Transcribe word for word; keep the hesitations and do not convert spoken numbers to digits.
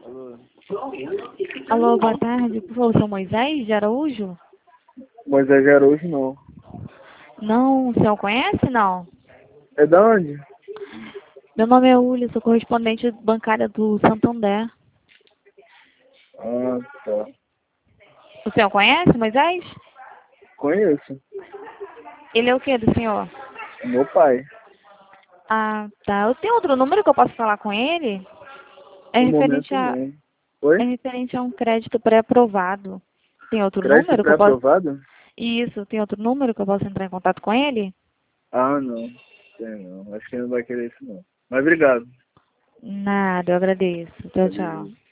Alô? Alô, boa tarde. Por favor, sou Moisés de Araújo? Moisés de Araújo, não. Não, o senhor conhece, não? É da onde? Meu nome é Uli, sou correspondente bancária do Santander. Ah, tá. O senhor conhece, Moisés? Conheço. Ele é o que do senhor? Meu pai. Ah, tá. Eu tenho outro número que eu posso falar com ele? É No referente momento, a, não. Oi? é referente a um crédito pré-aprovado. Tem outro Crédito número que eu posso... pré-aprovado? Isso, tem outro número que eu posso entrar em contato com ele? Ah, não. Tem não. Acho que ele não vai querer isso, não. Mas obrigado. Nada, eu agradeço. Tchau, Valeu. tchau.